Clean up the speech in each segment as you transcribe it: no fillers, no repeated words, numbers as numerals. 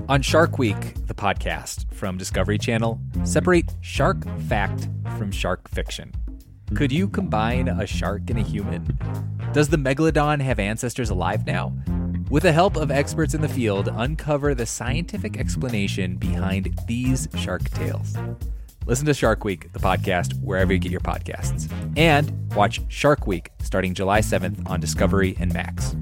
On Shark Week, the podcast from Discovery Channel, separate shark fact from shark fiction. Could you combine a shark and a human? Does the megalodon have ancestors alive now? With the help of experts in the field, uncover the scientific explanation behind these shark tales. Listen to Shark Week, the podcast, wherever you get your podcasts. And watch Shark Week starting July 7th on Discovery and Max.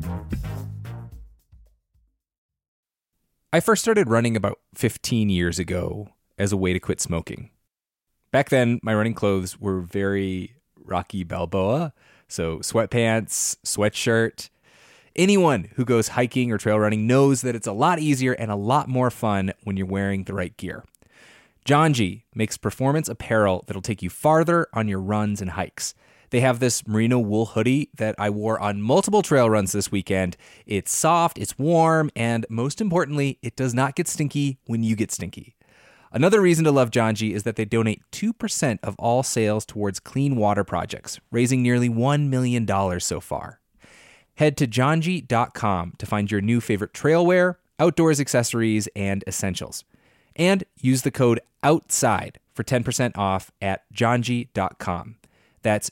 I first started running about 15 years ago as a way to quit smoking. Back then, my running clothes were very Rocky Balboa, so sweatpants, sweatshirt. Anyone who goes hiking or trail running knows that it's a lot easier and a lot more fun when you're wearing the right gear. Janji makes performance apparel that'll take you farther on your runs and hikes. They have this merino wool hoodie that I wore on multiple trail runs this weekend. It's soft, it's warm, and most importantly, it does not get stinky when you get stinky. Another reason to love Janji is that they donate 2% of all sales towards clean water projects, raising nearly $1 million so far. Head to janji.com to find your new favorite trail wear, outdoors accessories, and essentials. And use the code OUTSIDE for 10% off at janji.com. That's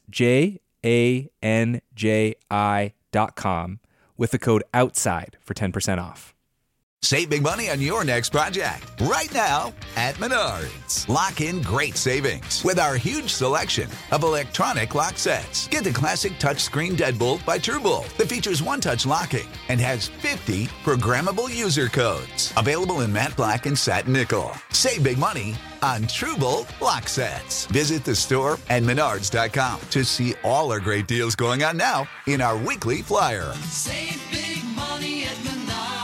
JANJI.com with the code OUTSIDE for 10% off. Save big money on your next project right now at Menards. Lock in great savings with our huge selection of electronic lock sets. Get the classic touchscreen deadbolt by TrueBolt that features one-touch locking and has 50 programmable user codes. Available in matte black and satin nickel. Save big money on TrueBolt lock sets. Visit the store at Menards.com to see all our great deals going on now in our weekly flyer. Save big money at Menards.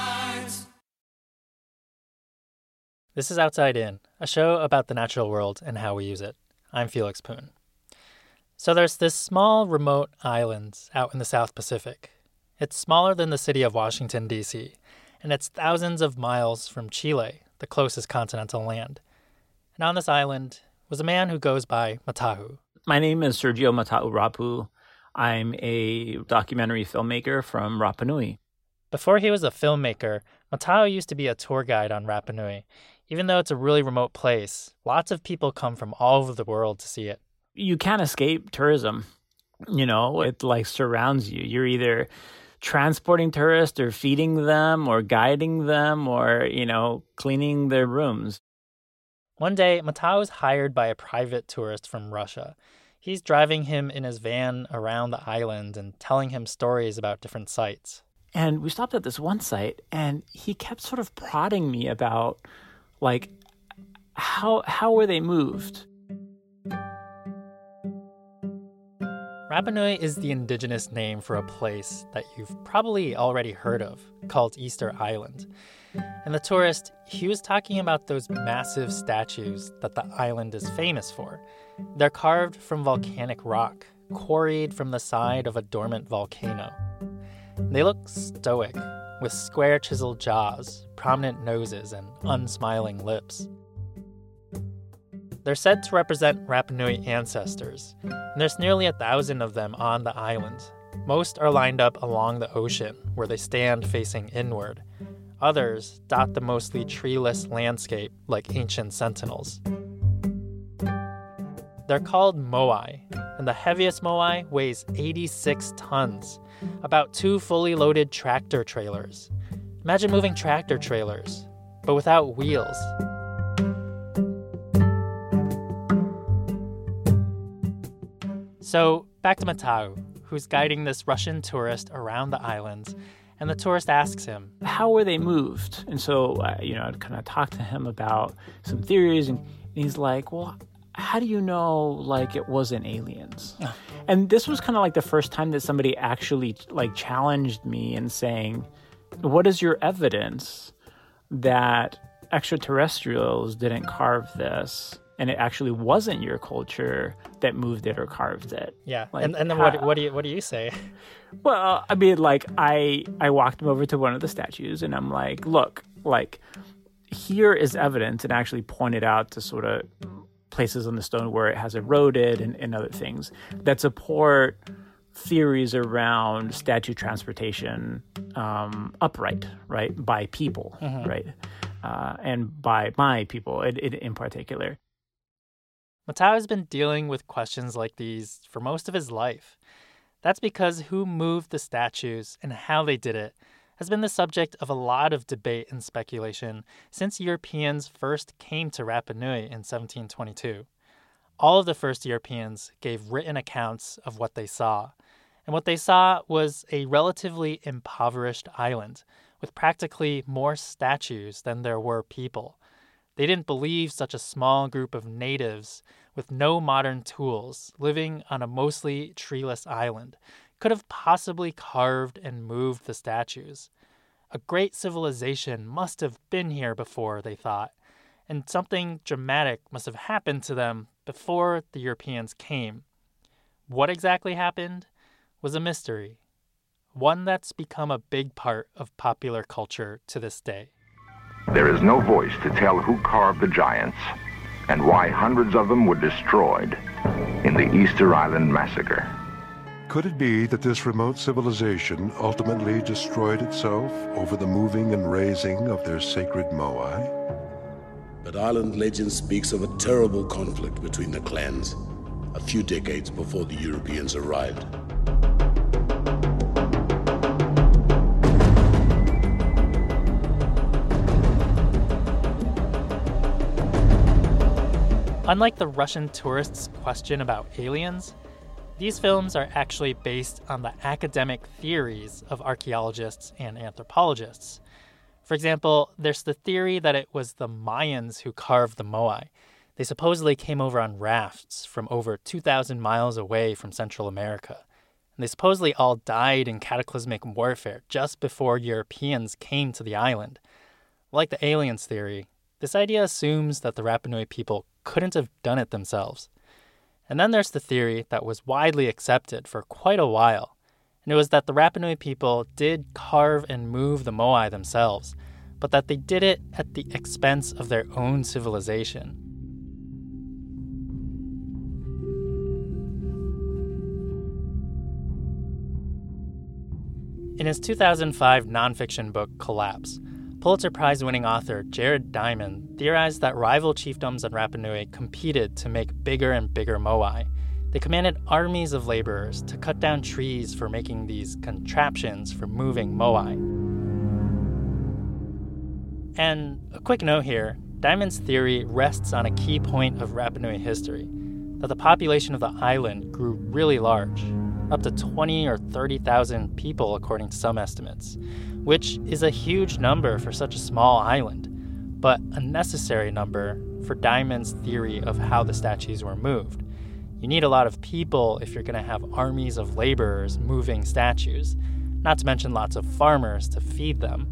This is Outside In, a show about the natural world and how we use it. I'm Felix Poon. So there's this small remote island out in the South Pacific. It's smaller than the city of Washington, D.C., and it's thousands of miles from Chile, the closest continental land. And on this island was a man who goes by Matahu. My name is Sergio Matau Rapu. I'm a documentary filmmaker from Rapa Nui. Before he was a filmmaker, Matahu used to be a tour guide on Rapa Nui. Even though it's a really remote place, lots of people come from all over the world to see it. You can't escape tourism. You know, it like surrounds you. You're either transporting tourists or feeding them or guiding them or, cleaning their rooms. One day, Matahu was hired by a private tourist from Russia. He's driving him in his van around the island and telling him stories about different sites. And we stopped at this one site, and he kept sort of prodding me about, how were they moved? Rapa Nui is the indigenous name for a place that you've probably already heard of, called Easter Island. And the tourist, he was talking about those massive statues that the island is famous for. They're carved from volcanic rock, quarried from the side of a dormant volcano. They look stoic, with square chiseled jaws, prominent noses, and unsmiling lips. They're said to represent Rapa Nui ancestors, and there's nearly 1,000 of them on the island. Most are lined up along the ocean, where they stand facing inward. Others dot the mostly treeless landscape like ancient sentinels. They're called moai, and the heaviest moai weighs 86 tons, about 2 fully loaded tractor trailers. Imagine moving tractor trailers, but without wheels. So, back to Matahu, who's guiding this Russian tourist around the island, and the tourist asks him, how were they moved? And so, I'd kind of talk to him about some theories, and he's like, well, how do you know, it wasn't aliens? And this was kind of like the first time that somebody actually, challenged me in saying, what is your evidence that extraterrestrials didn't carve this, and it actually wasn't your culture that moved it or carved it? Yeah, and then what do you say? Well, I mean, I walked him over to one of the statues, and I'm like, look, here is evidence, and actually pointed out to sort of places on the stone where it has eroded and other things that support theories around statue transportation upright, right, by people, right? and by my people in particular. Matau has been dealing with questions like these for most of his life. That's because who moved the statues and how they did it has been the subject of a lot of debate and speculation since Europeans first came to Rapa Nui in 1722. All of the first Europeans gave written accounts of what they saw, and what they saw was a relatively impoverished island with practically more statues than there were people. They didn't believe such a small group of natives with no modern tools living on a mostly treeless island could have possibly carved and moved the statues. A great civilization must have been here before, they thought, and something dramatic must have happened to them before the Europeans came. What exactly happened was a mystery, one that's become a big part of popular culture to this day. There is no voice to tell who carved the giants and why hundreds of them were destroyed in the Easter Island massacre. Could it be that this remote civilization ultimately destroyed itself over the moving and raising of their sacred moai? But island legend speaks of a terrible conflict between the clans a few decades before the Europeans arrived. Unlike the Russian tourists' question about aliens, these films are actually based on the academic theories of archaeologists and anthropologists. For example, there's the theory that it was the Mayans who carved the moai. They supposedly came over on rafts from over 2,000 miles away from Central America. And they supposedly all died in cataclysmic warfare just before Europeans came to the island. Like the aliens theory, this idea assumes that the Rapa Nui people couldn't have done it themselves. And then there's the theory that was widely accepted for quite a while, and it was that the Rapa Nui people did carve and move the moai themselves, but that they did it at the expense of their own civilization. In his 2005 nonfiction book, Collapse, Pulitzer Prize-winning author Jared Diamond theorized that rival chiefdoms on Rapa Nui competed to make bigger and bigger moai. They commanded armies of laborers to cut down trees for making these contraptions for moving moai. And a quick note here, Diamond's theory rests on a key point of Rapa Nui history, that the population of the island grew really large, up to 20 or 30,000 people according to some estimates, which is a huge number for such a small island, but a necessary number for Diamond's theory of how the statues were moved. You need a lot of people if you're going to have armies of laborers moving statues, not to mention lots of farmers to feed them.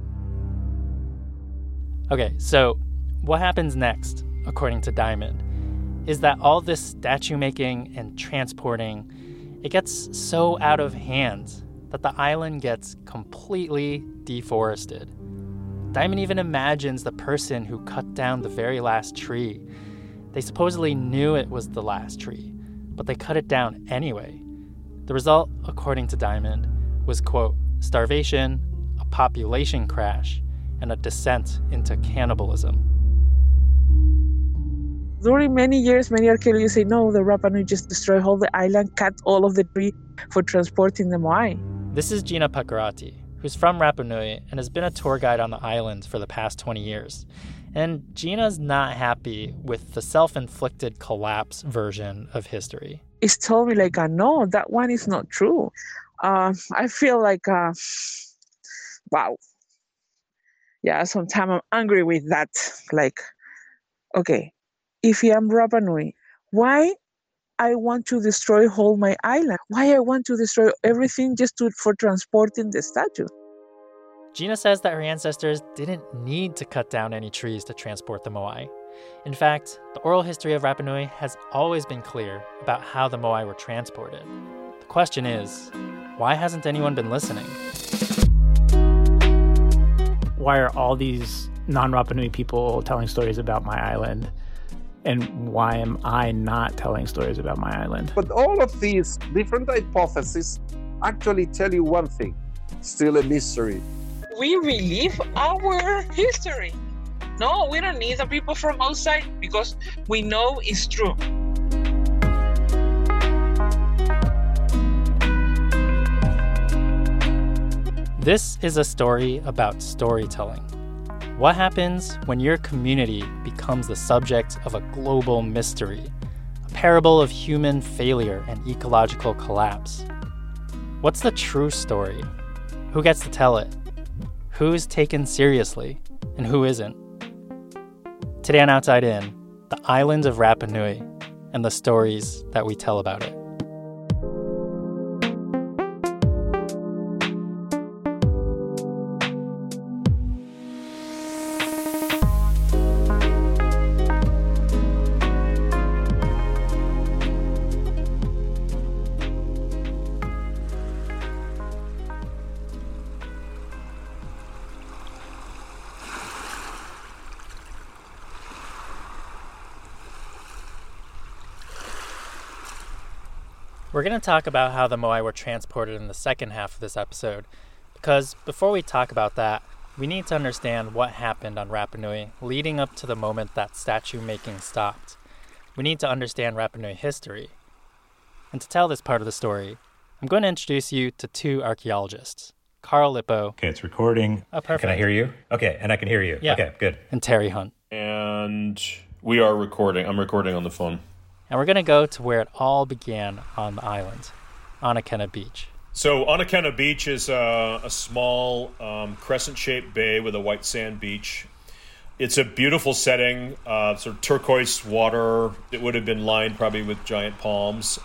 Okay, so what happens next, according to Diamond, is that all this statue making and transporting, it gets so out of hand that the island gets completely deforested. Diamond even imagines the person who cut down the very last tree. They supposedly knew it was the last tree, but they cut it down anyway. The result, according to Diamond, was, quote, starvation, a population crash, and a descent into cannibalism. During many years, many archaeologists say, no, the Rapa Nui just destroyed all the island, cut all of the tree for transporting the moai. This is Gina Pakarati, who's from Rapa Nui and has been a tour guide on the island for the past 20 years. And Gina's not happy with the self-inflicted collapse version of history. It's told me like, no, that one is not true. I feel like, wow. Yeah, sometimes I'm angry with that. Like, okay, if I'm Rapa Nui, why I want to destroy whole my island? Why I want to destroy everything just for transporting the statue? Gina says that her ancestors didn't need to cut down any trees to transport the moai. In fact, the oral history of Rapa Nui has always been clear about how the moai were transported. The question is, why hasn't anyone been listening? Why are all these non-Rapa Nui people telling stories about my island? And why am I not telling stories about my island? But all of these different hypotheses actually tell you one thing, still a mystery. We relive our history. No, we don't need the people from outside because we know it's true. This is a story about storytelling. What happens when your community becomes the subject of a global mystery, a parable of human failure and ecological collapse? What's the true story? Who gets to tell it? Who's taken seriously and who isn't? Today on Outside In, the island of Rapa Nui and the stories that we tell about it. We're going to talk about how the Moai were transported in the second half of this episode, because before we talk about that, we need to understand what happened on Rapa Nui leading up to the moment that statue making stopped. We need to understand Rapa Nui history. And to tell this part of the story, I'm going to introduce you to two archaeologists, Carl Lippo. Okay, it's recording. Oh, perfect. Can I hear you? Okay, and I can hear you. Yeah. Okay, good. And Terry Hunt. And we are recording. I'm recording on the phone. And we're going to go to where it all began on the island, Anakena Beach. So Anakena Beach is a small crescent-shaped bay with a white sand beach. It's a beautiful setting, sort of turquoise water. It would have been lined probably with giant palms.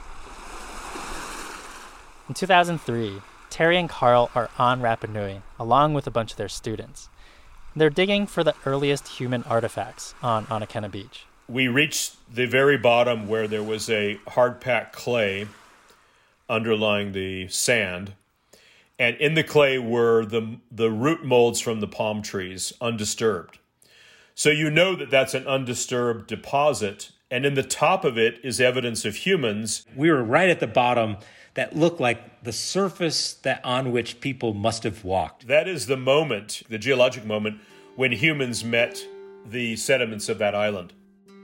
In 2003, Terry and Carl are on Rapa Nui, along with a bunch of their students. They're digging for the earliest human artifacts on Anakena Beach. We reached the very bottom where there was a hard-packed clay underlying the sand. And in the clay were the root molds from the palm trees, undisturbed. So you know that that's an undisturbed deposit. And in the top of it is evidence of humans. We were right at the bottom that looked like the surface on which people must have walked. That is the moment, the geologic moment, when humans met the sediments of that island.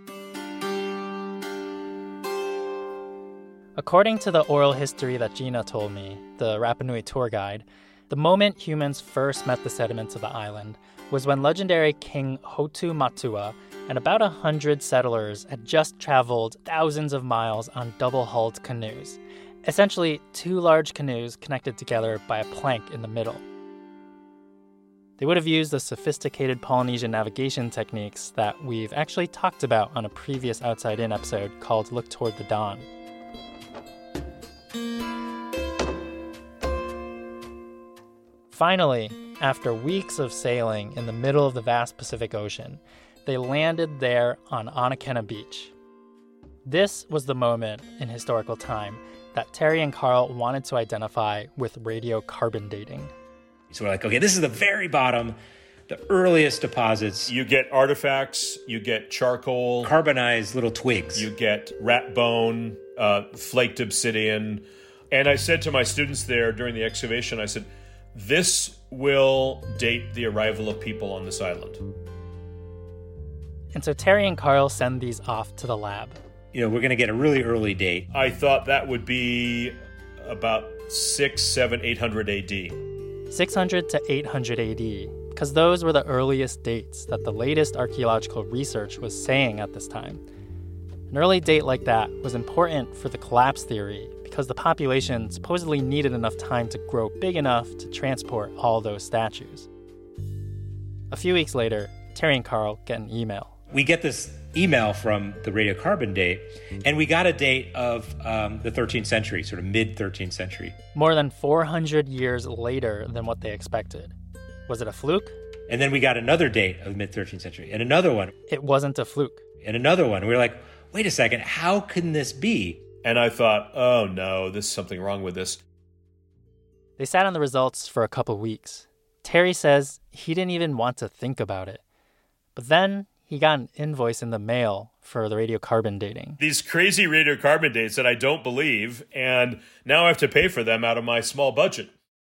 According to the oral history that Gina told me, the Rapa Nui tour guide, the moment humans first met the sediments of the island was when legendary King Hotu Matua and about 100 settlers had just traveled thousands of miles on double-hulled canoes, essentially two large canoes connected together by a plank in the middle. They would have used the sophisticated Polynesian navigation techniques that we've actually talked about on a previous Outside In episode called Look Toward the Dawn. Finally, after weeks of sailing in the middle of the vast Pacific Ocean, they landed there on Anakena Beach. This was the moment in historical time that Terry and Carl wanted to identify with radiocarbon dating. So we're like, okay, this is the very bottom, the earliest deposits. You get artifacts, you get charcoal. Carbonized little twigs. You get rat bone, flaked obsidian. And I said to my students there during the excavation, I said, this will date the arrival of people on this island. And so Terry and Carl send these off to the lab. You know, we're going to get a really early date. I thought that would be about 800 AD. 600 to 800 AD, because those were the earliest dates that the latest archaeological research was saying at this time. An early date like that was important for the collapse theory because the population supposedly needed enough time to grow big enough to transport all those statues. A few weeks later, Terry and Carl get an email. We get this email from the radiocarbon date, and we got a date of the 13th century, sort of mid-13th century. More than 400 years later than what they expected. Was it a fluke? And then we got another date of mid-13th century, and another one. It wasn't a fluke. And another one. We were like, wait a second, how can this be? And I thought, oh no, there's something wrong with this. They sat on the results for a couple weeks. Terry says he didn't even want to think about it. But then he got an invoice in the mail for the radiocarbon dating. These crazy radiocarbon dates that I don't believe, and now I have to pay for them out of my small budget.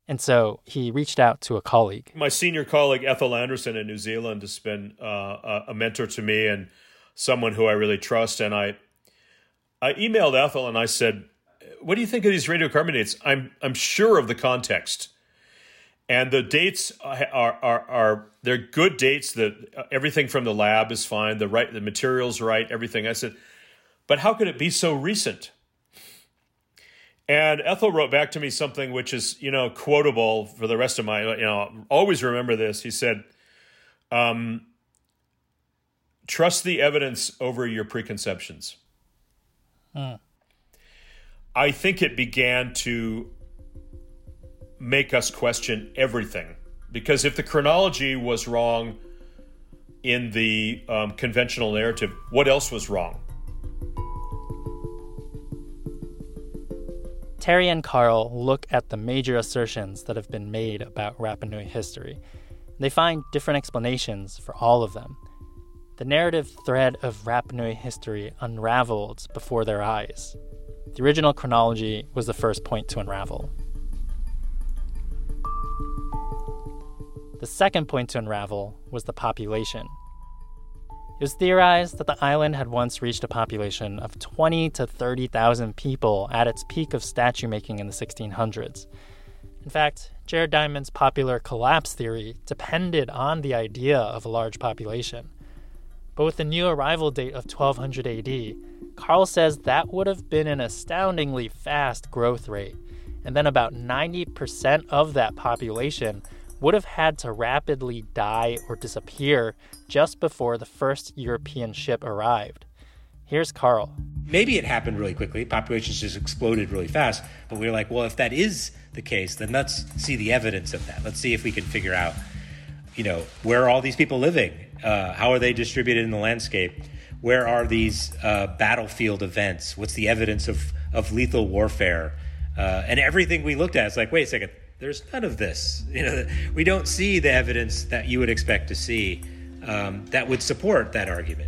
And so he reached out to a colleague. My senior colleague, Ethel Anderson in New Zealand, has been a mentor to me and someone who I really trust. And I emailed Ethel and I said, what do you think of these radiocarbon dates? I'm sure of the context. And the dates are they're good dates. That everything from the lab is fine. The material's right. Everything. I said, but how could it be so recent? And Ethel wrote back to me something which is, quotable for the rest of my, always remember this. He said, trust the evidence over your preconceptions. I think it began to make us question everything. Because if the chronology was wrong in the conventional narrative, what else was wrong? Terry and Carl look at the major assertions that have been made about Rapa Nui history. They find different explanations for all of them. The narrative thread of Rapa Nui history unraveled before their eyes. The original chronology was the first point to unravel. The second point to unravel was the population. It was theorized that the island had once reached a population of 20 to 30,000 people at its peak of statue making in the 1600s. In fact, Jared Diamond's popular collapse theory depended on the idea of a large population. But with the new arrival date of 1200 AD, Carl says that would have been an astoundingly fast growth rate, and then about 90% of that population would have had to rapidly die or disappear just before the first European ship arrived. Here's Carl. Maybe it happened really quickly. Populations just exploded really fast. But we were like, well, if that is the case, then let's see the evidence of that. Let's see if we can figure out, where are all these people living? How are they distributed in the landscape? Where are these battlefield events? What's the evidence of lethal warfare? And everything we looked at, it's like, wait a second, there's none of this. We don't see the evidence that you would expect to see that would support that argument.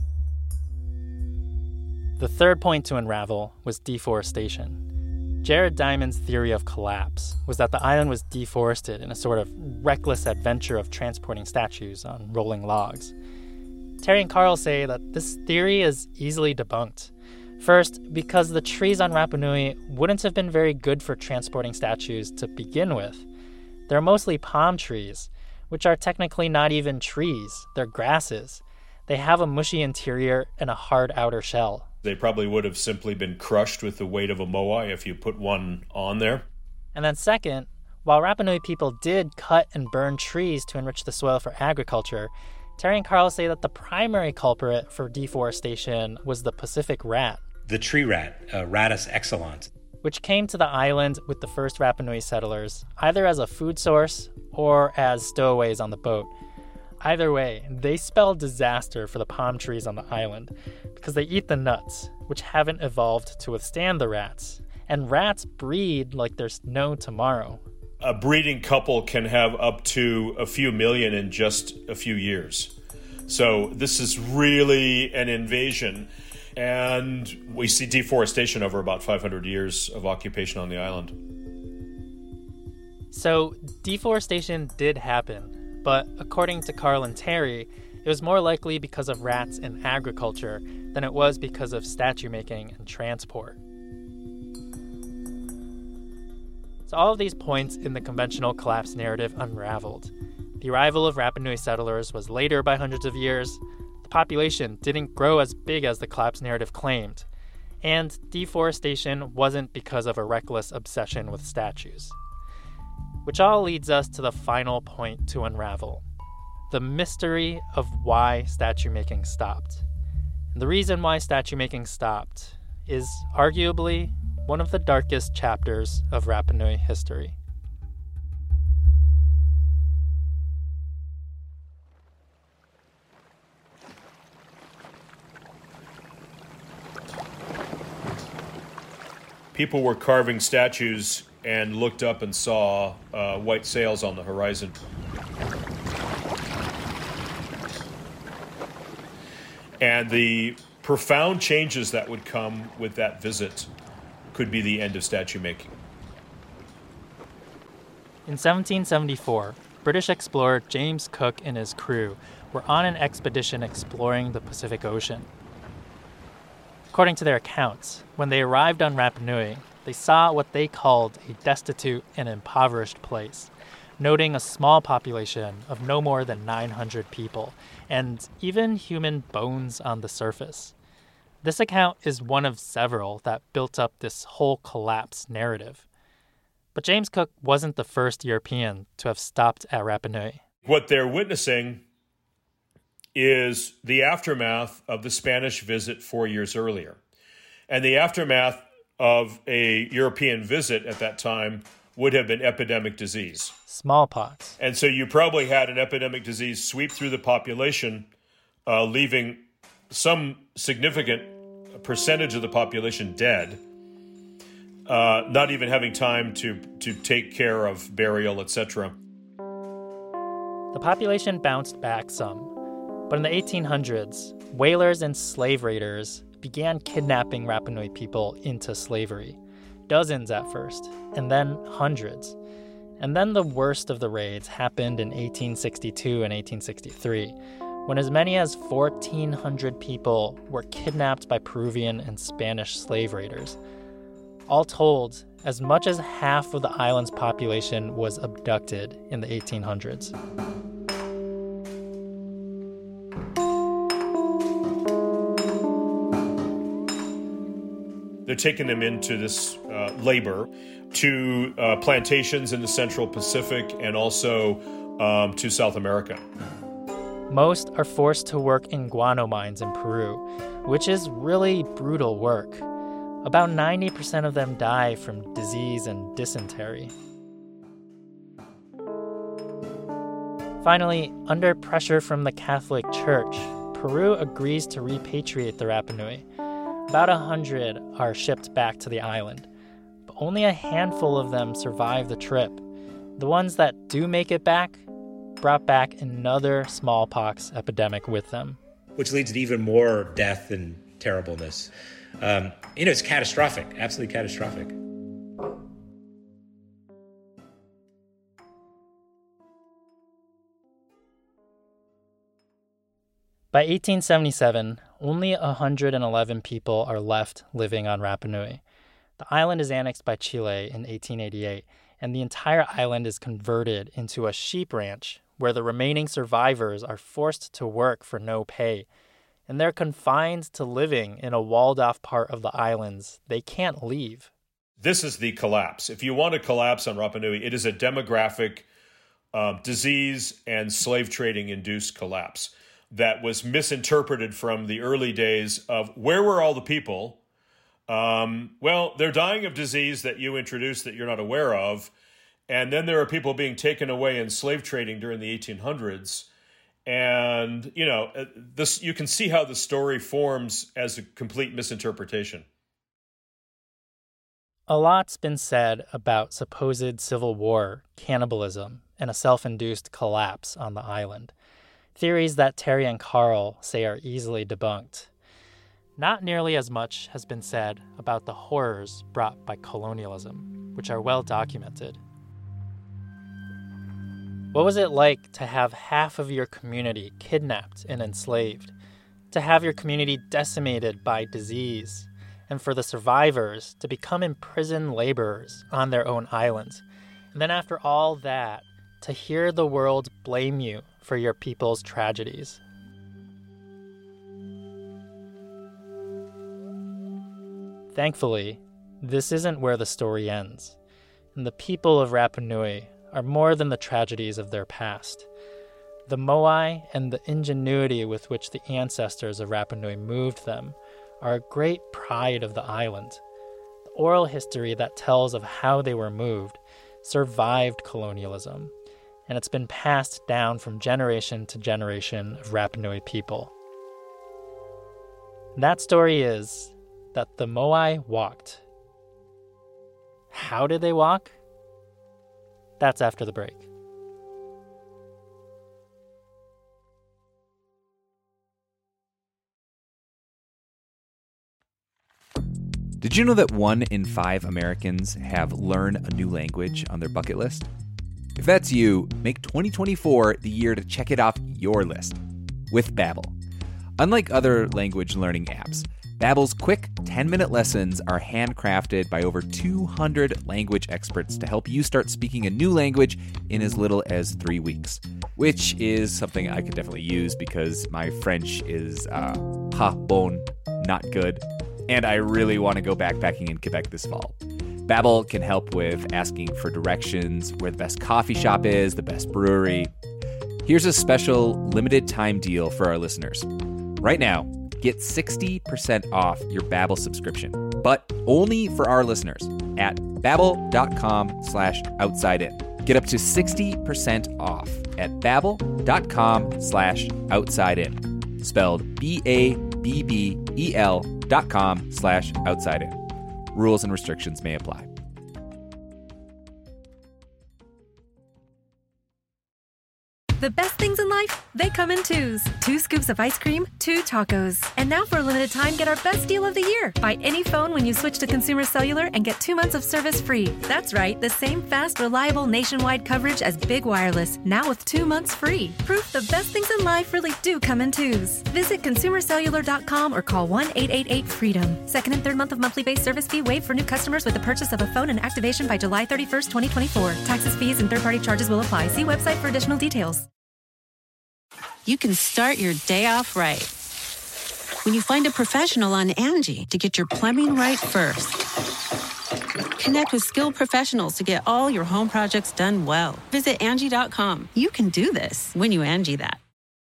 The third point to unravel was deforestation. Jared Diamond's theory of collapse was that the island was deforested in a sort of reckless adventure of transporting statues on rolling logs. Terry and Carl say that this theory is easily debunked. First, because the trees on Rapa Nui wouldn't have been very good for transporting statues to begin with. They're mostly palm trees, which are technically not even trees, they're grasses. They have a mushy interior and a hard outer shell. They probably would have simply been crushed with the weight of a moai if you put one on there. And then second, while Rapa Nui people did cut and burn trees to enrich the soil for agriculture, Terry and Carl say that the primary culprit for deforestation was the Pacific rat. The tree rat, Rattus excellens, which came to the island with the first Rapa Nui settlers, either as a food source or as stowaways on the boat. Either way, they spell disaster for the palm trees on the island because they eat the nuts, which haven't evolved to withstand the rats. And rats breed like there's no tomorrow. A breeding couple can have up to a few million in just a few years. So this is really an invasion. And we see deforestation over about 500 years of occupation on the island. So deforestation did happen, but according to Carl and Terry, it was more likely because of rats and agriculture than it was because of statue making and transport. So all of these points in the conventional collapse narrative unraveled. The arrival of Rapa Nui settlers was later by hundreds of years. The population didn't grow as big as the collapse narrative claimed. And deforestation wasn't because of a reckless obsession with statues. Which all leads us to the final point to unravel. The mystery of why statue making stopped. And the reason why statue making stopped is arguably one of the darkest chapters of Rapa Nui history. People were carving statues and looked up and saw white sails on the horizon. And the profound changes that would come with that visit could be the end of statue making. In 1774, British explorer James Cook and his crew were on an expedition exploring the Pacific Ocean. According to their accounts, when they arrived on Rapa Nui, they saw what they called a destitute and impoverished place, noting a small population of no more than 900 people, and even human bones on the surface. This account is one of several that built up this whole collapse narrative. But James Cook wasn't the first European to have stopped at Rapa Nui. What they're witnessing is the aftermath of the Spanish visit 4 years earlier. And the aftermath of a European visit at that time would have been epidemic disease. Smallpox. And so you probably had an epidemic disease sweep through the population, leaving some significant percentage of the population dead, not even having time to take care of burial, etc. The population bounced back some, but in the 1800s, whalers and slave raiders began kidnapping Rapa Nui people into slavery. Dozens at first, and then hundreds. And then the worst of the raids happened in 1862 and 1863, when as many as 1,400 people were kidnapped by Peruvian and Spanish slave raiders. All told, as much as half of the island's population was abducted in the 1800s. They're taking them into this labor to plantations in the Central Pacific and also to South America. Most are forced to work in guano mines in Peru, which is really brutal work. About 90% of them die from disease and dysentery. Finally, under pressure from the Catholic Church, Peru agrees to repatriate the Rapa Nui. About 100 are shipped back to the island, but only a handful of them survive the trip. The ones that do make it back brought back another smallpox epidemic with them. Which leads to even more death and terribleness. It's catastrophic, absolutely catastrophic. By 1877, only 111 people are left living on Rapa Nui. The island is annexed by Chile in 1888, and the entire island is converted into a sheep ranch where the remaining survivors are forced to work for no pay. And they're confined to living in a walled-off part of the islands. They can't leave. This is the collapse. If you want to collapse on Rapa Nui, it is a demographic disease and slave trading induced collapse that was misinterpreted from the early days of where were all the people? Well, they're dying of disease that you introduced that you're not aware of. And then there are people being taken away in slave trading during the 1800s. And, this you can see how the story forms as a complete misinterpretation. A lot's been said about supposed civil war, cannibalism, and a self-induced collapse on the island. Theories that Terry and Carl say are easily debunked. Not nearly as much has been said about the horrors brought by colonialism, which are well documented. What was it like to have half of your community kidnapped and enslaved? To have your community decimated by disease? And for the survivors to become imprisoned laborers on their own islands? And then after all that, to hear the world blame you for your people's tragedies? Thankfully, this isn't where the story ends. And the people of Rapa Nui are more than the tragedies of their past. The moai and the ingenuity with which the ancestors of Rapa Nui moved them are a great pride of the island. The oral history that tells of how they were moved survived colonialism, and it's been passed down from generation to generation of Rapa Nui people. That story is that the moai walked. How did they walk? That's after the break. Did you know that 1 in 5 Americans have learn a new language on their bucket list? If that's you, make 2024 the year to check it off your list with Babbel. Unlike other language learning apps, Babbel's quick 10-minute lessons are handcrafted by over 200 language experts to help you start speaking a new language in as little as 3 weeks, which is something I could definitely use because my French is bon, not good, and I really want to go backpacking in Quebec this fall. Babbel can help with asking for directions, where the best coffee shop is, the best brewery. Here's a special limited time deal for our listeners. Right now, get 60% off your Babbel subscription, but only for our listeners at babbel.com/outsidin. Get up to 60% off at babbel.com/outsidin. Spelled BABBEL.com/outsidin. Rules and restrictions may apply. The best things in life, they come in twos. 2 scoops of ice cream, 2 tacos. And now for a limited time, get our best deal of the year. Buy any phone when you switch to Consumer Cellular and get 2 months of service free. That's right, the same fast, reliable nationwide coverage as Big Wireless, now with 2 months free. Proof the best things in life really do come in twos. Visit ConsumerCellular.com or call 1-888-FREEDOM. Second and third month of monthly base service fee waived for new customers with the purchase of a phone and activation by July 31st, 2024. Taxes, fees, and third-party charges will apply. See website for additional details. You can start your day off right when you find a professional on Angie to get your plumbing right first. Connect with skilled professionals to get all your home projects done well. Visit Angie.com. You can do this when you Angie that.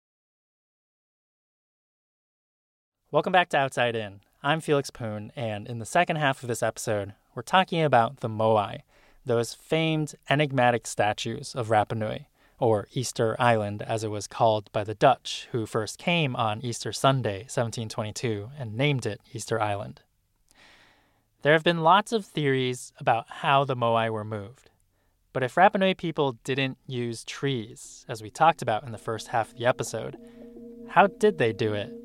Welcome back to Outside In. I'm Felix Poon, and in the second half of this episode, we're talking about the Moai, those famed enigmatic statues of Rapa Nui, or Easter Island as it was called by the Dutch, who first came on Easter Sunday, 1722, and named it Easter Island. There have been lots of theories about how the Moai were moved. But if Rapa Nui people didn't use trees, as we talked about in the first half of the episode, how did they do it?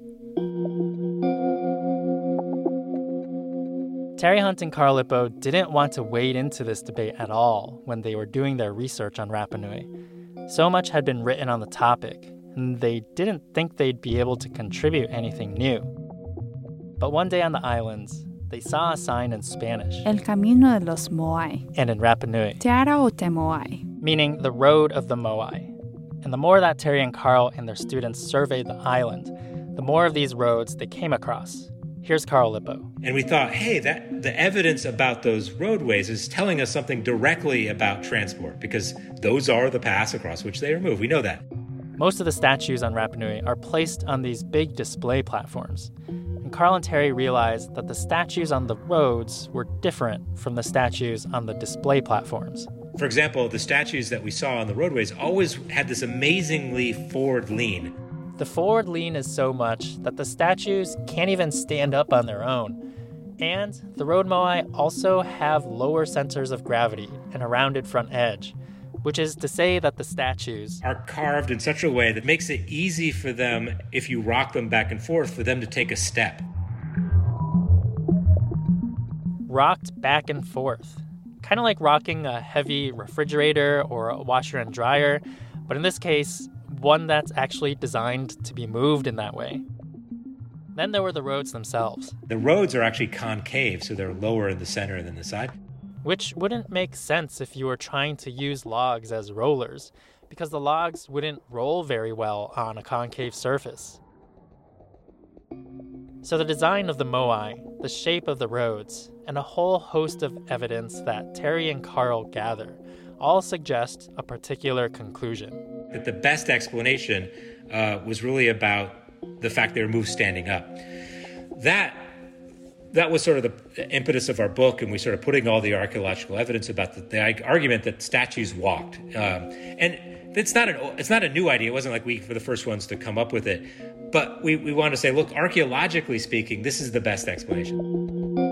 Terry Hunt and Carl Lippo didn't want to wade into this debate at all when they were doing their research on Rapa Nui. So much had been written on the topic, and they didn't think they'd be able to contribute anything new. But one day on the islands, they saw a sign in Spanish, El Camino de los Moai, and in Rapa Nui, Te Ara o Te Moai, meaning the road of the Moai. And the more that Terry and Carl and their students surveyed the island, the more of these roads they came across. Here's Carl Lippo. And we thought, hey, the evidence about those roadways is telling us something directly about transport, because those are the paths across which they are moved. We know that. Most of the statues on Rapa Nui are placed on these big display platforms. And Carl and Terry realized that the statues on the roads were different from the statues on the display platforms. For example, the statues that we saw on the roadways always had this amazingly forward lean. The forward lean is so much that the statues can't even stand up on their own. And the road moai also have lower centers of gravity and a rounded front edge, which is to say that the statues are carved in such a way that makes it easy for them, if you rock them back and forth, for them to take a step. Rocked back and forth. Kind of like rocking a heavy refrigerator or a washer and dryer, but in this case, one that's actually designed to be moved in that way. Then there were the roads themselves. The roads are actually concave, so they're lower in the center than the side. Which wouldn't make sense if you were trying to use logs as rollers, because the logs wouldn't roll very well on a concave surface. So the design of the moai, the shape of the roads, and a whole host of evidence that Terry and Carl gather all suggest a particular conclusion. That the best explanation was really about the fact they were moved standing up. That was sort of the impetus of our book, and we started putting all the archaeological evidence about the argument that statues walked. And it's not a new idea. It wasn't like we were the first ones to come up with it. But we wanted to say, look, archaeologically speaking, this is the best explanation.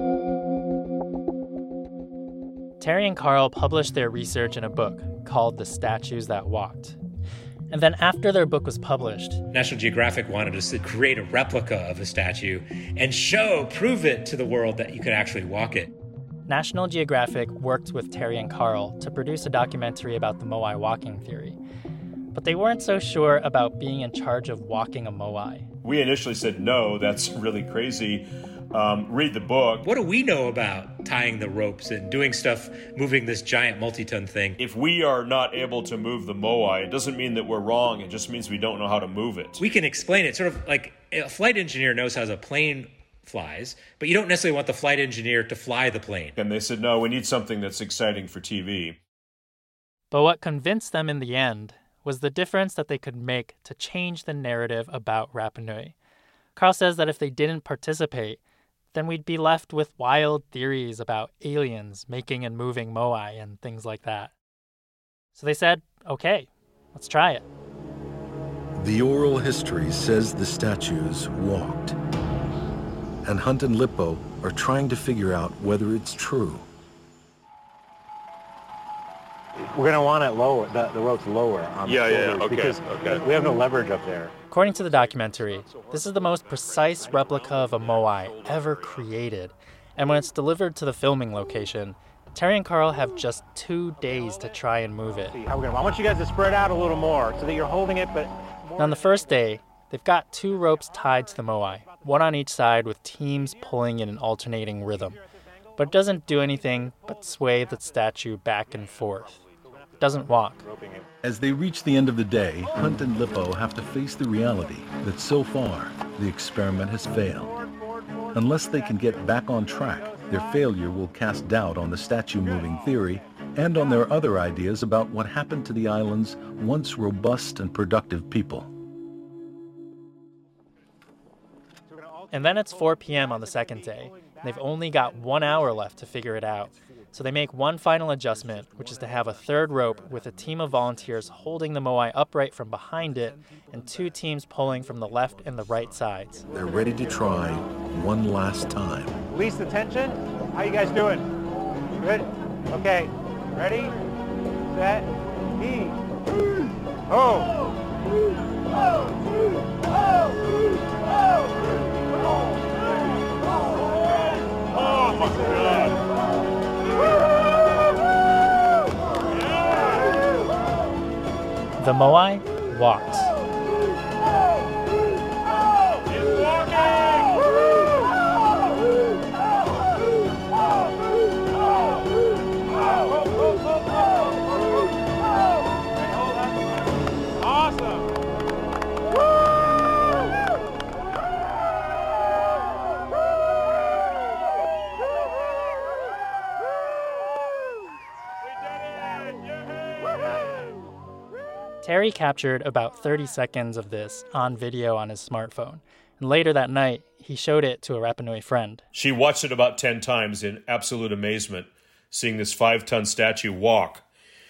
Terry and Carl published their research in a book called The Statues That Walked. And then after their book was published, National Geographic wanted us to create a replica of a statue and prove it to the world that you could actually walk it. National Geographic worked with Terry and Carl to produce a documentary about the Moai walking theory. But they weren't so sure about being in charge of walking a Moai. We initially said, no, that's really crazy. Read the book. What do we know about tying the ropes and doing stuff, moving this giant multi-ton thing? If we are not able to move the Moai, it doesn't mean that we're wrong. It just means we don't know how to move it. We can explain it sort of like a flight engineer knows how a plane flies, but you don't necessarily want the flight engineer to fly the plane. And they said, no, we need something that's exciting for TV. But what convinced them in the end was the difference that they could make to change the narrative about Rapa Nui. Carl says that if they didn't participate, then we'd be left with wild theories about aliens making and moving Moai and things like that. So they said, okay, let's try it. The oral history says the statues walked. And Hunt and Lippo are trying to figure out whether it's true. We're going to want it lower, the ropes lower on the shoulders because we have no leverage up there. According to the documentary, this is the most precise replica of a Moai ever created. And when it's delivered to the filming location, Terry and Carl have just 2 days to try and move it. I want you guys to spread out a little more so that you're holding it, but... Now, on the first day, they've got 2 ropes tied to the Moai, one on each side with teams pulling in an alternating rhythm. But it doesn't do anything but sway the statue back and forth. It doesn't walk. As they reach the end of the day, Hunt and Lippo have to face the reality that so far, the experiment has failed. Unless they can get back on track, their failure will cast doubt on the statue moving theory and on their other ideas about what happened to the island's once robust and productive people. And then it's 4 p.m. on the second day, and they've only got 1 hour left to figure it out. So they make one final adjustment, which is to have a third rope with a team of volunteers holding the Moai upright from behind it and 2 teams pulling from the left and the right sides. They're ready to try one last time. Release the tension. How you guys doing? Good? Okay. Ready? Set. E. Oh! Oh my God! The Moai walks. Terry captured about 30 seconds of this on video on his smartphone. And later that night, he showed it to a Rapa Nui friend. She watched it about 10 times in absolute amazement, seeing this 5-ton statue walk.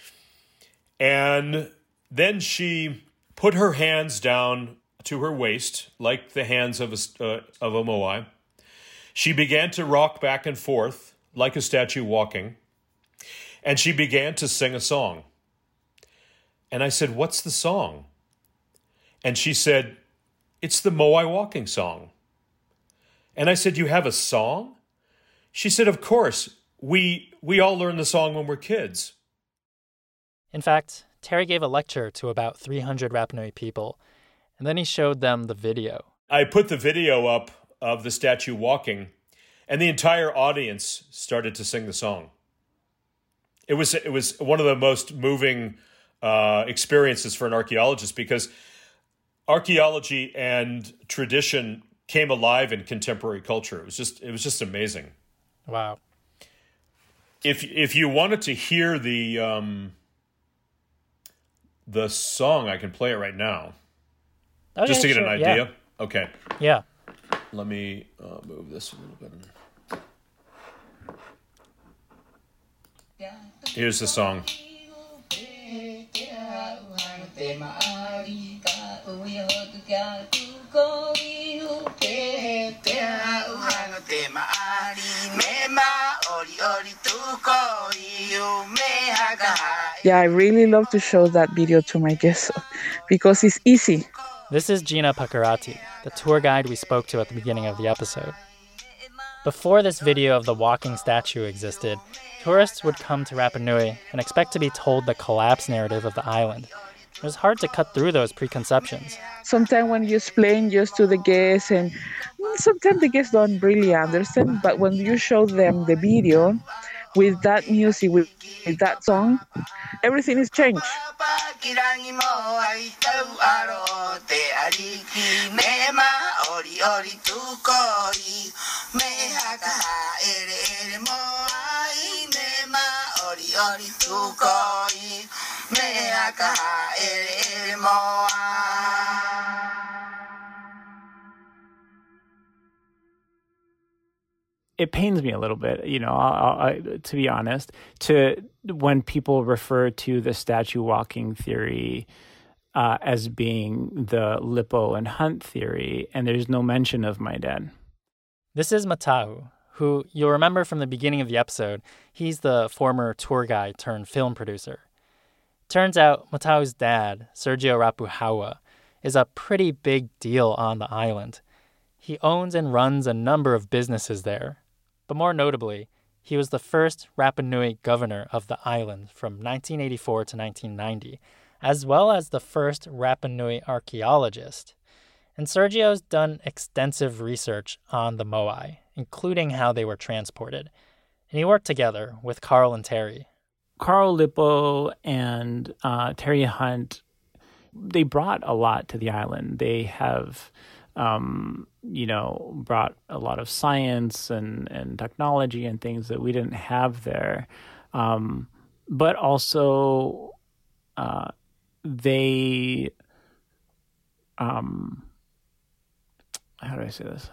And then she put her hands down to her waist, like the hands of a Moai. She began to rock back and forth, like a statue walking. And she began to sing a song. And I said, what's the song? And she said, it's the Moai walking song. And I said, you have a song? She said, of course. We all learn the song when we're kids. In fact, Terry gave a lecture to about 300 Rapa Nui people, and then he showed them the video. I put the video up of the statue walking, and the entire audience started to sing the song. It was one of the most moving experiences for an archaeologist, because archaeology and tradition came alive in contemporary culture. It was just amazing. Wow. If you wanted to hear the song, I can play it right now. Okay, just to get an idea. Yeah. Okay. Yeah. Let me move this a little bit. Here's the song. Yeah, I really love to show that video to my guests because it's easy. This is Gina Pacarati, the tour guide we spoke to at the beginning of the episode. Before this video of the walking statue existed, tourists would come to Rapa Nui and expect to be told the collapse narrative of the island. It was hard to cut through those preconceptions. Sometimes when you explain just to the guests, and sometimes the guests don't really understand, but when you show them the video with that music, with that song, everything is changed. It pains me a little bit, to be honest, when people refer to the statue walking theory as being the Lippo and Hunt theory, and there's no mention of my dad. This is Matau, who you'll remember from the beginning of the episode. He's the former tour guide turned film producer. Turns out Matau's dad, Sergio Rapuhawa, is a pretty big deal on the island. He owns and runs a number of businesses there. But more notably, he was the first Rapa Nui governor of the island from 1984 to 1990, as well as the first Rapa Nui archaeologist. And Sergio's done extensive research on the Moai, including how they were transported. And he worked together with Carl and Terry. Carl Lippo and Terry Hunt, they brought a lot to the island. They have brought a lot of science and technology and things that we didn't have there. But also, they, how do I say this?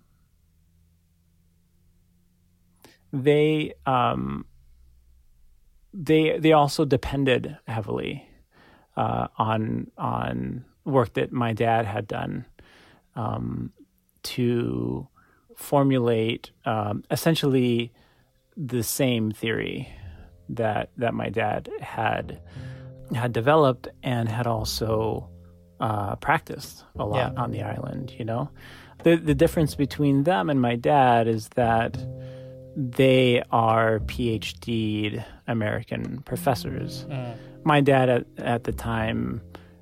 They also depended heavily on work that my dad had done to formulate essentially the same theory that my dad had developed and had also practiced a lot on the island. The difference between them and my dad is that they are PhD'd American professors. My dad at the time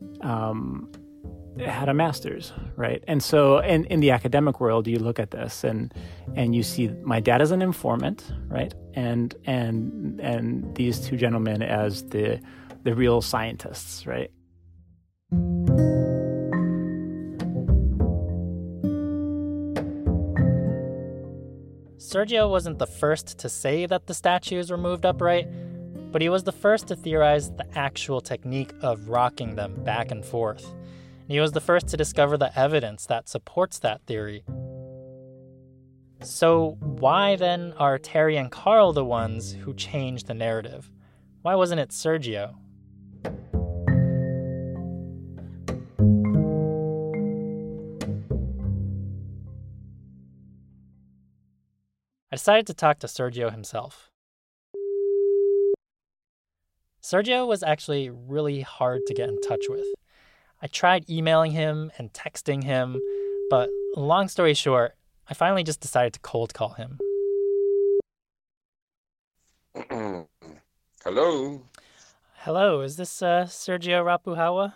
had a master's, right? And so in the academic world, you look at this and you see my dad as an informant, right? And these two gentlemen as the real scientists, right? Sergio wasn't the first to say that the statues were moved upright, but he was the first to theorize the actual technique of rocking them back and forth. And he was the first to discover the evidence that supports that theory. So why then are Terry and Carl the ones who changed the narrative? Why wasn't it Sergio? I decided to talk to Sergio himself. Sergio was actually really hard to get in touch with. I tried emailing him and texting him, but long story short, I finally just decided to cold call him. Hello? Hello, is this Sergio Rapuhawa?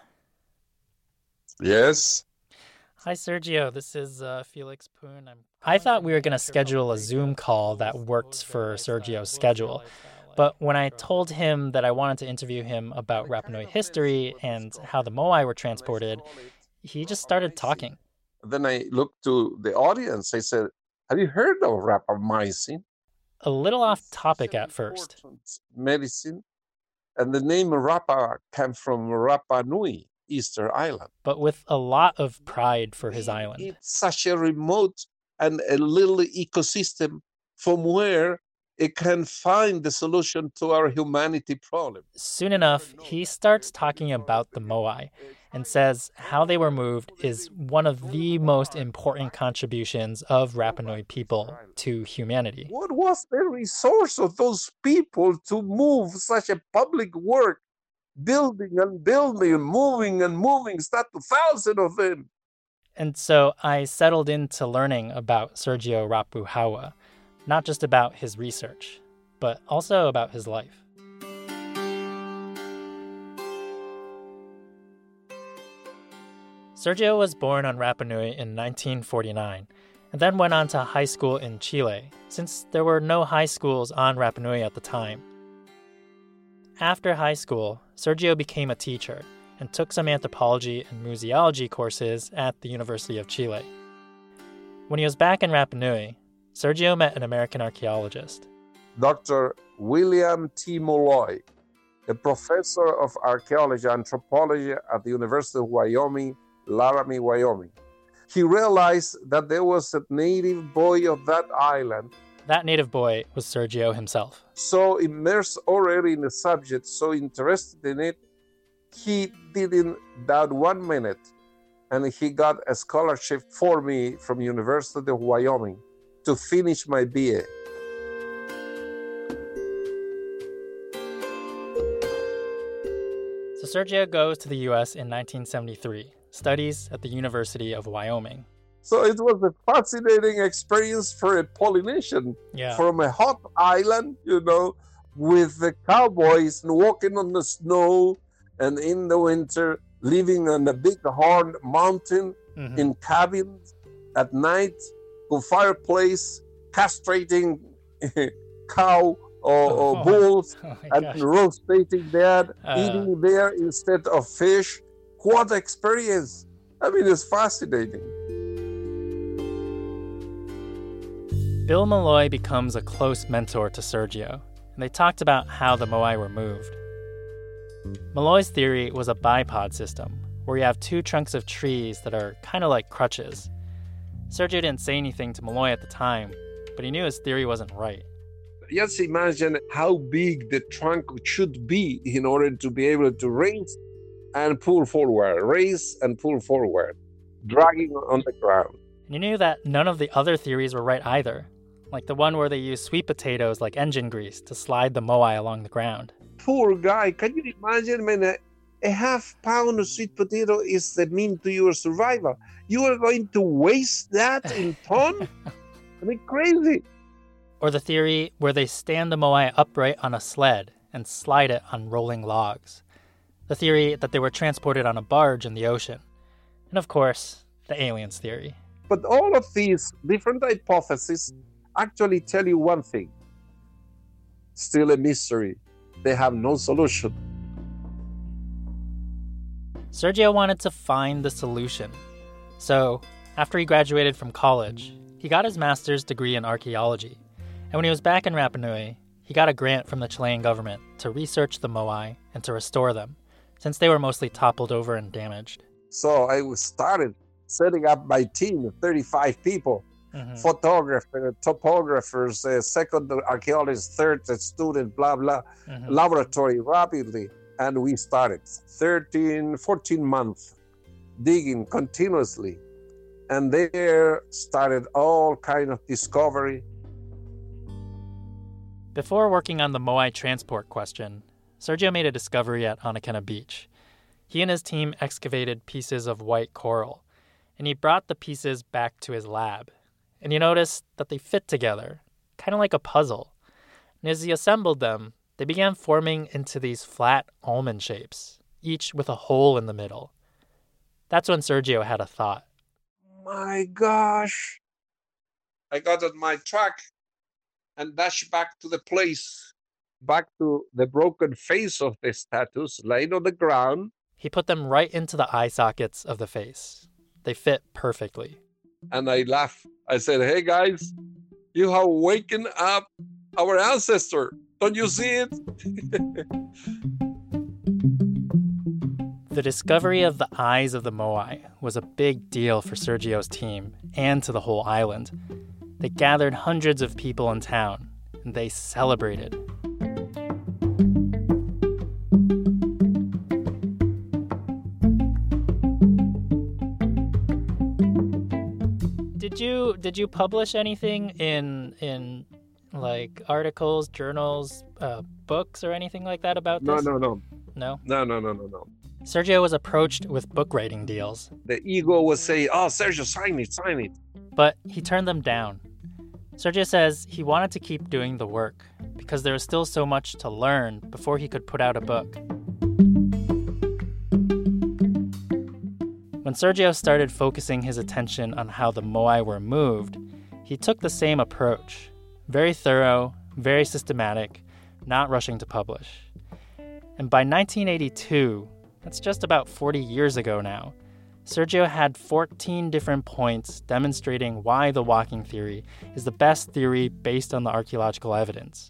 Yes. Hi, Sergio. This is Felix Poon. I thought we were going to schedule a Zoom call that worked for Sergio's schedule. But when I told him that I wanted to interview him about Rapa Nui history and how the Moai were transported, he just started talking. Then I looked to the audience. I said, have you heard of rapamycin? A little off topic at first. Medicine. And the name Rapa came from Rapa Nui, Easter Island. But with a lot of pride for his island. It's such a remote and a little ecosystem from where it can find the solution to our humanity problem. Soon enough, he starts talking about the Moai and says how they were moved is one of the most important contributions of Rapa Nui people to humanity. What was the resource of those people to move such a public work, building and building, moving and moving, start to thousands of them? And so I settled into learning about Sergio Rapuhawa, not just about his research, but also about his life. Sergio was born on Rapa Nui in 1949 and then went on to high school in Chile, since there were no high schools on Rapa Nui at the time. After high school, Sergio became a teacher and took some anthropology and museology courses at the University of Chile. When he was back in Rapa Nui, Sergio met an American archaeologist. Dr. William T. Molloy, a professor of archaeology and anthropology at the University of Wyoming, Laramie, Wyoming. He realized that there was a native boy of that island. That native boy was Sergio himself. So immersed already in the subject, so interested in it, he didn't doubt 1 minute, and he got a scholarship for me from University of Wyoming to finish my BA. So Sergio goes to the U.S. in 1973, studies at the University of Wyoming. So it was a fascinating experience for a Polynesian from a hot island, with the cowboys walking on the snow and in the winter living on a big horn mountain in cabins at night with fireplace, castrating cow or bulls and roasting that, eating there instead of fish. What experience! I mean, it's fascinating. Bill Molloy becomes a close mentor to Sergio, and they talked about how the Moai were moved. Molloy's theory was a bipod system, where you have two trunks of trees that are kind of like crutches. Sergio didn't say anything to Molloy at the time, but he knew his theory wasn't right. Just imagine how big the trunk should be in order to be able to raise and pull forward, dragging on the ground. And he knew that none of the other theories were right either, like the one where they use sweet potatoes like engine grease to slide the Moai along the ground. Poor guy, can you imagine when a half pound of sweet potato is the mean to your survival? You are going to waste that in ton? I mean, crazy. Or the theory where they stand the Moai upright on a sled and slide it on rolling logs. The theory that they were transported on a barge in the ocean. And of course, the aliens theory. But all of these different hypotheses actually tell you one thing. Still a mystery. They have no solution. Sergio wanted to find the solution. So, after he graduated from college, he got his master's degree in archaeology. And when he was back in Rapa Nui, he got a grant from the Chilean government to research the Moai and to restore them, since they were mostly toppled over and damaged. So I started setting up my team of 35 people, photographers, topographers, second archaeologists, third student, blah, blah, laboratory rapidly. And we started 14 months digging continuously. And there started all kind of discovery. Before working on the Moai transport question, Sergio made a discovery at Anakena Beach. He and his team excavated pieces of white coral, and he brought the pieces back to his lab. And he noticed that they fit together, kind of like a puzzle. And as he assembled them, they began forming into these flat almond shapes, each with a hole in the middle. That's when Sergio had a thought. My gosh! I got on my truck and dashed back to the place, back to the broken face of the statues, laying on the ground. He put them right into the eye sockets of the face. They fit perfectly. And I laughed. I said, hey guys, you have waken up our ancestor. Don't you see it? The discovery of the eyes of the Moai was a big deal for Sergio's team and to the whole island. They gathered hundreds of people in town, and they celebrated. Did you publish anything in like articles, journals, books, or anything like that about this? No. No? No. Sergio was approached with book writing deals. The ego would say, oh, Sergio, sign it. But he turned them down. Sergio says he wanted to keep doing the work because there was still so much to learn before he could put out a book. When Sergio started focusing his attention on how the Moai were moved, he took the same approach. Very thorough, very systematic, not rushing to publish. And by 1982, that's just about 40 years ago now, Sergio had 14 different points demonstrating why the walking theory is the best theory based on the archaeological evidence.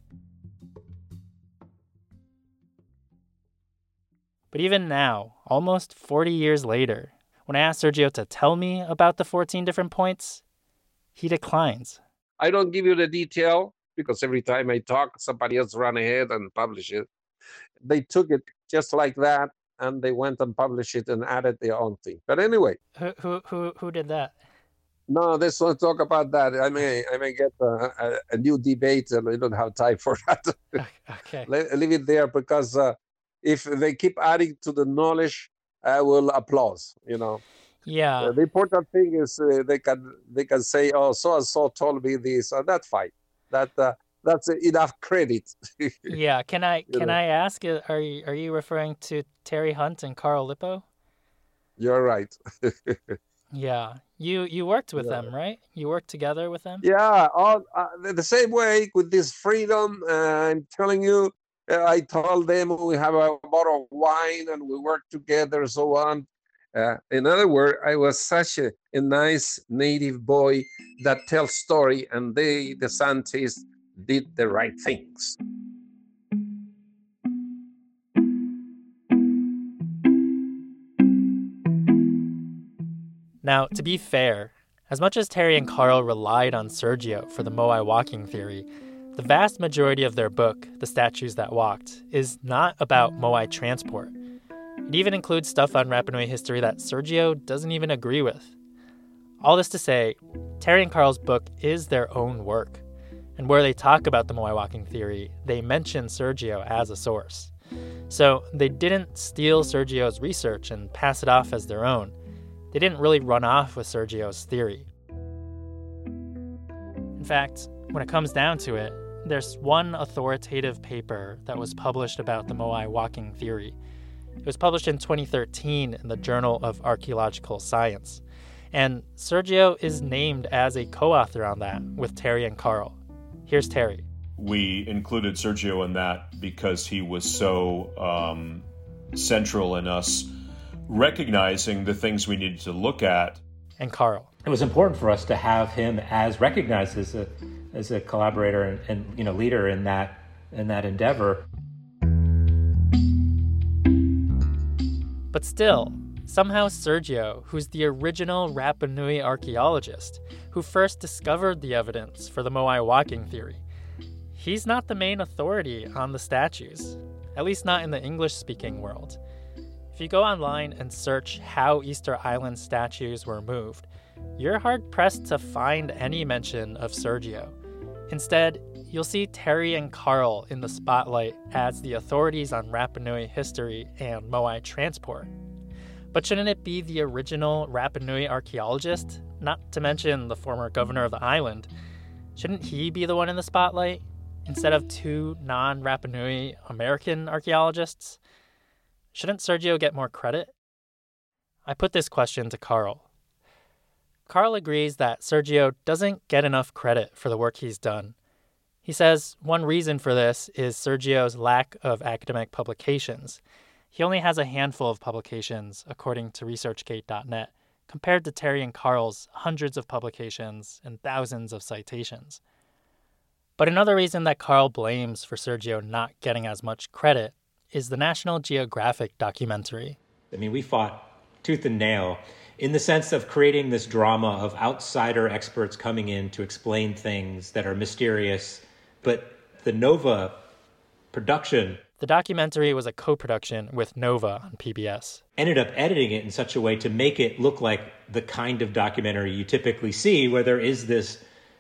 But even now, almost 40 years later, when I asked Sergio to tell me about the 14 different points, he declines. I don't give you the detail because every time I talk, somebody else run ahead and publish it. They took it just like that, and they went and published it and added their own thing. But anyway. Who did that? No, let's not talk about that. I may get a new debate, and I don't have time for that. Okay. Leave it there, because if they keep adding to the knowledge, I will applaud, Yeah. The important thing is they can say, oh, so-and-so told me this, and that's fine. That's enough credit. Yeah. Can I ask, are you referring to Terry Hunt and Carl Lippo? You're right. Yeah. You worked with them, right? You worked together with them? Yeah. The same way with this freedom, I'm telling you, I told them we have a bottle of wine and we work together and so on. In other words, I was such a nice native boy that tells story, and the scientists, did the right things. Now, to be fair, as much as Terry and Carl relied on Sergio for the Moai walking theory, the vast majority of their book, The Statues That Walked, is not about Moai transport. It even includes stuff on Rapa Nui history that Sergio doesn't even agree with. All this to say, Terry and Carl's book is their own work. And where they talk about the Moai walking theory, they mention Sergio as a source. So they didn't steal Sergio's research and pass it off as their own. They didn't really run off with Sergio's theory. In fact, when it comes down to it, there's one authoritative paper that was published about the Moai walking theory. It was published in 2013 in the Journal of Archaeological Science. And Sergio is named as a co-author on that with Terry and Carl. Here's Terry. We included Sergio in that because he was so central in us recognizing the things we needed to look at. And Carl. It was important for us to have him as recognized as a collaborator and leader in that endeavor. But still, somehow Sergio, who's the original Rapa Nui archaeologist, who first discovered the evidence for the Moai walking theory, he's not the main authority on the statues, at least not in the English-speaking world. If you go online and search how Easter Island statues were moved, you're hard-pressed to find any mention of Sergio. Instead, you'll see Terry and Carl in the spotlight as the authorities on Rapa Nui history and Moai transport. But shouldn't it be the original Rapa Nui archaeologist, not to mention the former governor of the island? Shouldn't he be the one in the spotlight, instead of two non-Rapa Nui American archaeologists? Shouldn't Sergio get more credit? I put this question to Carl. Carl agrees that Sergio doesn't get enough credit for the work he's done. He says one reason for this is Sergio's lack of academic publications. He only has a handful of publications, according to ResearchGate.net, compared to Terry and Carl's hundreds of publications and thousands of citations. But another reason that Carl blames for Sergio not getting as much credit is the National Geographic documentary. I mean, we fought tooth and nail in the sense of creating this drama of outsider experts coming in to explain things that are mysterious. But the Nova production... The documentary was a co-production with Nova on PBS. Ended up editing it in such a way to make it look like the kind of documentary you typically see, where there is this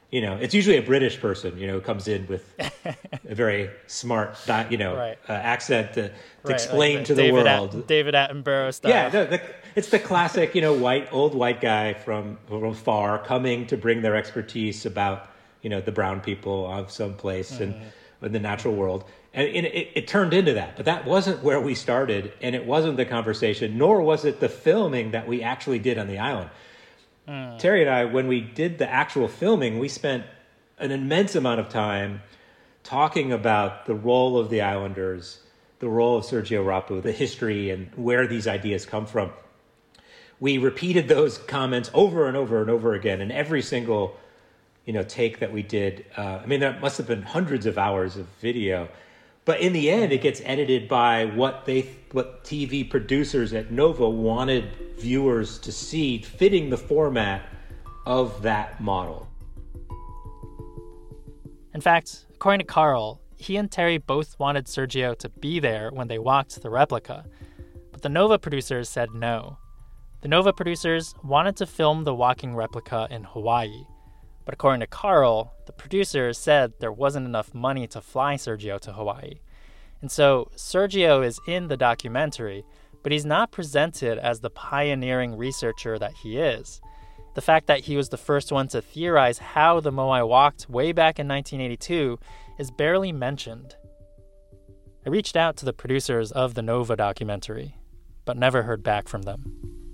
You know, it's usually a British person, who comes in with a very smart, accent to explain to the world. David Attenborough style. Yeah, it's the classic, old white guy from far coming to bring their expertise about, the brown people of some place and in the natural world. And it turned into that. But that wasn't where we started, and it wasn't the conversation, nor was it the filming that we actually did on the island. Terry and I, when we did the actual filming, we spent an immense amount of time talking about the role of the islanders, the role of Sergio Rapu, the history, and where these ideas come from. We repeated those comments over and over and over again in every single, take that we did. There must have been hundreds of hours of video. But in the end, it gets edited by what TV producers at Nova wanted viewers to see, fitting the format of that model. In fact, according to Carl, he and Terry both wanted Sergio to be there when they walked the replica. But the Nova producers said no. The Nova producers wanted to film the walking replica in Hawaii. But according to Carl, the producers said there wasn't enough money to fly Sergio to Hawaii. And so Sergio is in the documentary, but he's not presented as the pioneering researcher that he is. The fact that he was the first one to theorize how the Moai walked way back in 1982 is barely mentioned. I reached out to the producers of the Nova documentary, but never heard back from them.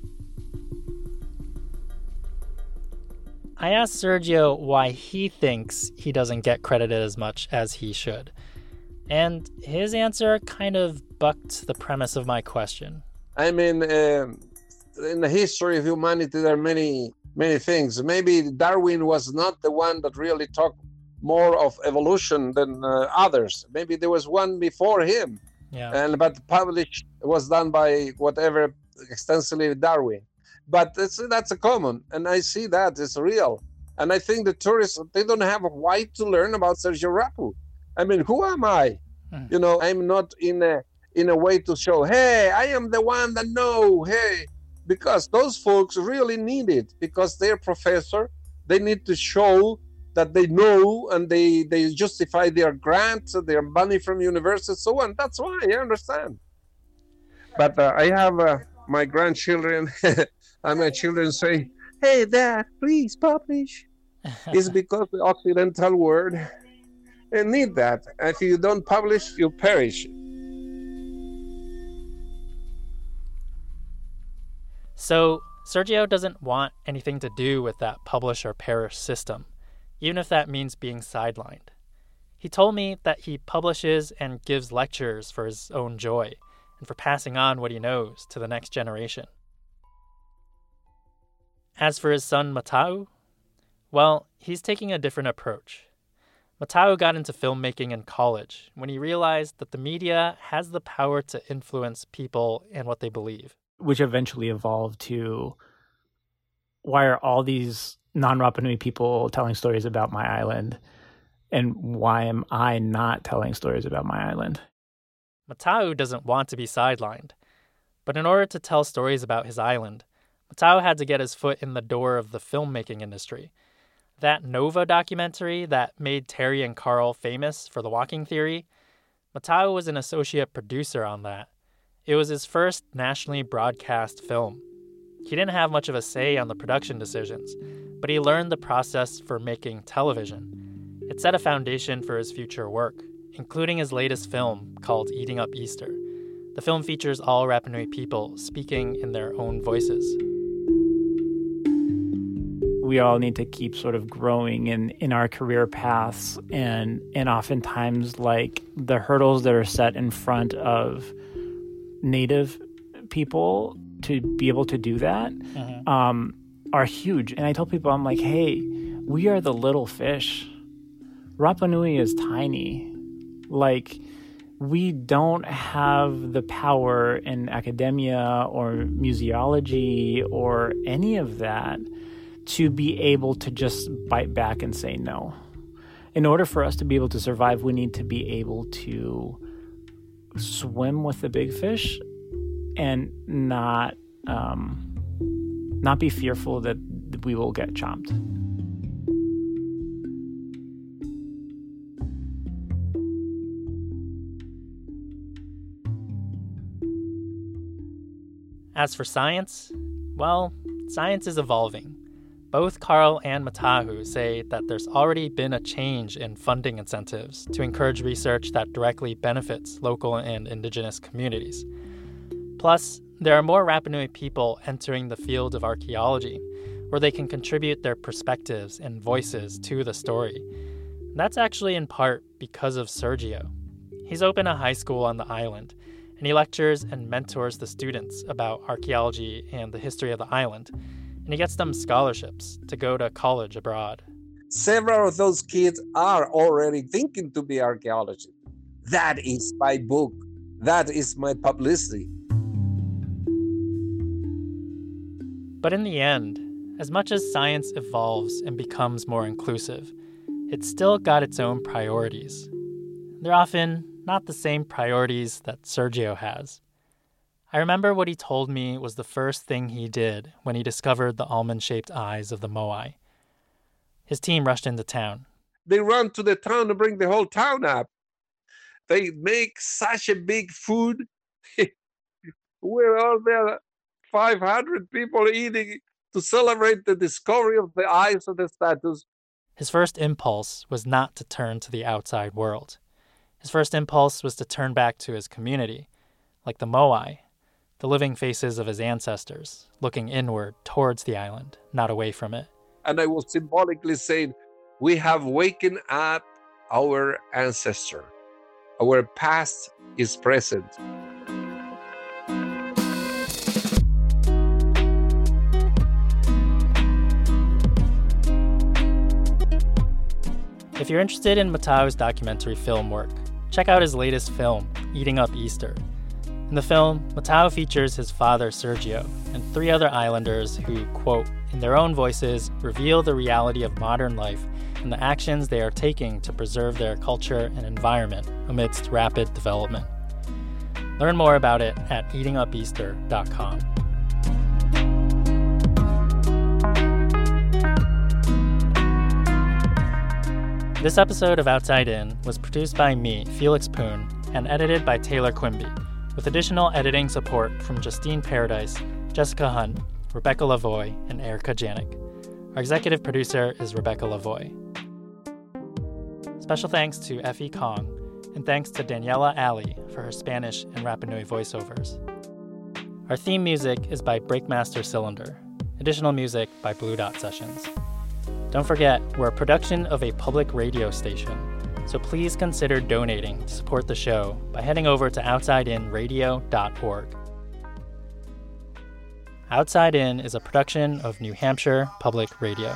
I asked Sergio why he thinks he doesn't get credited as much as he should. And his answer kind of bucked the premise of my question. In the history of humanity, there are many things. Maybe Darwin was not the one that really talked more of evolution than others. Maybe there was one before him. Yeah. But published was done by whatever extensively Darwin. But that's a common, and I see that it's real. And I think the tourists, they don't have a why to learn about Sergio Rapu. Who am I? I'm not in a way to show, hey, I am the one that know, hey, because those folks really need it, because they're professor, they need to show that they know, and they justify their grants, their money from university, so on. That's why I understand. But I have my grandchildren, and my children say, hey, Dad, please publish. It's because the Occidental world need that. If you don't publish, you perish. So Sergio doesn't want anything to do with that publish or perish system, even if that means being sidelined. He told me that he publishes and gives lectures for his own joy and for passing on what he knows to the next generation. As for his son Matau, well, he's taking a different approach. Matau got into filmmaking in college when he realized that the media has the power to influence people and what they believe. Which eventually evolved to, why are all these non-Rapa Nui people telling stories about my island? And why am I not telling stories about my island? Matau doesn't want to be sidelined. But in order to tell stories about his island, Matau had to get his foot in the door of the filmmaking industry. That Nova documentary that made Terry and Carl famous for the walking theory, Matau was an associate producer on that. It was his first nationally broadcast film. He didn't have much of a say on the production decisions, but he learned the process for making television. It set a foundation for his future work, including his latest film called Eating Up Easter. The film features all Rapa Nui people speaking in their own voices. We all need to keep sort of growing in our career paths, and oftentimes, like, the hurdles that are set in front of Native people to be able to do that are huge. And I tell people, I'm like, hey, we are the little fish. Rapa Nui is tiny. Like, we don't have the power in academia or museology or any of that to be able to just bite back and say no. In order for us to be able to survive, we need to be able to swim with the big fish and not be fearful that we will get chomped. As for science, well, science is evolving. Both Carl and Matahu say that there's already been a change in funding incentives to encourage research that directly benefits local and indigenous communities. Plus, there are more Rapa Nui people entering the field of archaeology, where they can contribute their perspectives and voices to the story. That's actually in part because of Sergio. He's opened a high school on the island, and he lectures and mentors the students about archaeology and the history of the island, and he gets them scholarships to go to college abroad. Several of those kids are already thinking to be archaeologists. That is my book. That is my publicity. But in the end, as much as science evolves and becomes more inclusive, it's still got its own priorities. They're often not the same priorities that Sergio has. I remember what he told me was the first thing he did when he discovered the almond-shaped eyes of the moai. His team rushed into town. They run to the town to bring the whole town up. They make such a big food. We're all there, 500 people eating to celebrate the discovery of the eyes of the statues. His first impulse was not to turn to the outside world. His first impulse was to turn back to his community, like the moai, the living faces of his ancestors, looking inward towards the island, not away from it. And I was symbolically saying, we have wakened up our ancestor. Our past is present. If you're interested in Matahu's documentary film work, check out his latest film, Eating Up Easter. In the film, Matahu features his father, Sergio, and 3 other islanders who, quote, in their own voices, reveal the reality of modern life and the actions they are taking to preserve their culture and environment amidst rapid development. Learn more about it at eatingupeaster.com. This episode of Outside In was produced by me, Felix Poon, and edited by Taylor Quimby, with additional editing support from Justine Paradise, Jessica Hunt, Rebecca Lavoie, and Erica Janik. Our executive producer is Rebecca Lavoie. Special thanks to Effie Kong, and thanks to Daniela Ali for her Spanish and Rapa Nui voiceovers. Our theme music is by Breakmaster Cylinder. Additional music by Blue Dot Sessions. Don't forget, we're a production of a public radio station, so please consider donating to support the show by heading over to outsideinradio.org. Outside In is a production of New Hampshire Public Radio.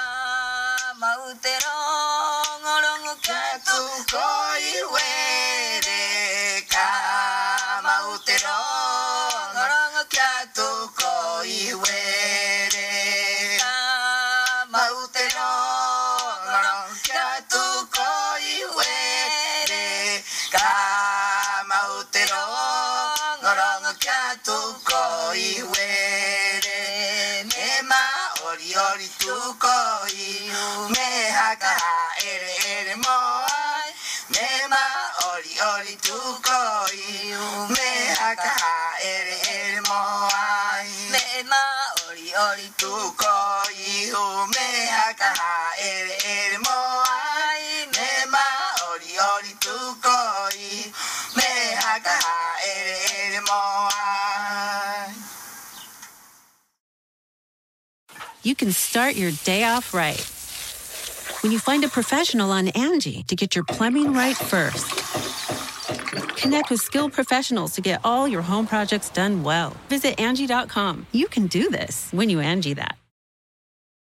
You can start your day off right when you find a professional on Angie to get your plumbing right first. Connect with skilled professionals to get all your home projects done well. Visit Angie.com. You can do this when you Angie that.